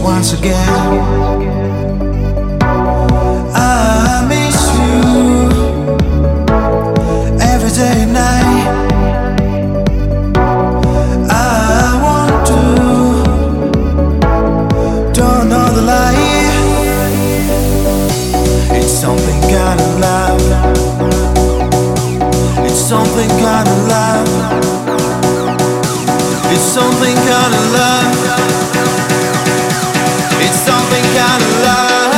once again. I miss you every day and night. I want to turn on the light. It's something kind of love. It's something kind of love. It's something kind of love. It's something kind of love.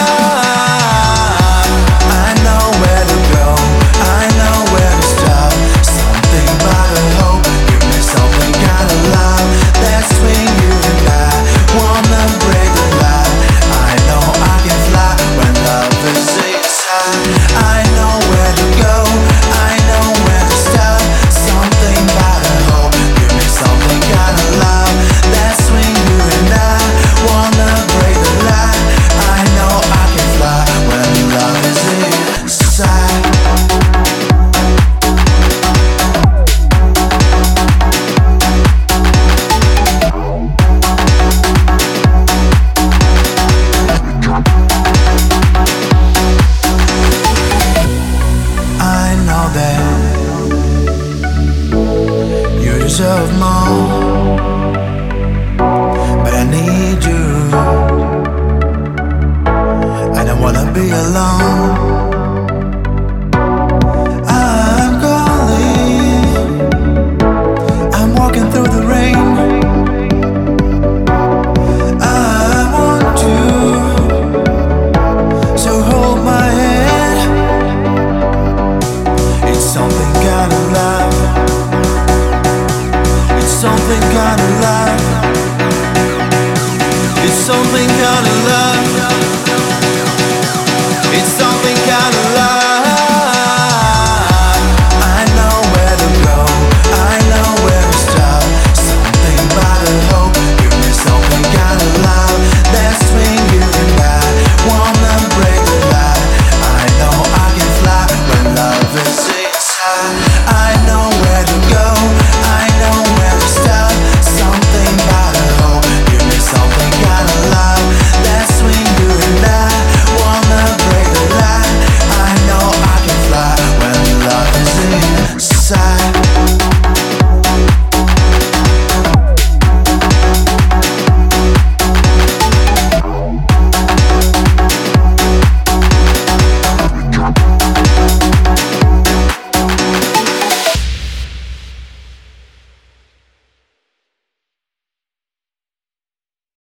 I know where to go. I know where to stop. Something about a hope. Give me something kind of love. That's when you and I wanna break the lie. I know I can fly when love is inside. I know where to go. I know where to stop. Something about a hope. Give me something kind of love. That's when you and I wanna break the lie. I know I can fly when love is inside. I know that you deserve more, but I need you. I don't wanna be alone. I'm calling. I'm walking through the rain. I want you, so hold my hand. It's something kind of love. It's something kind of love. It's something kind of love.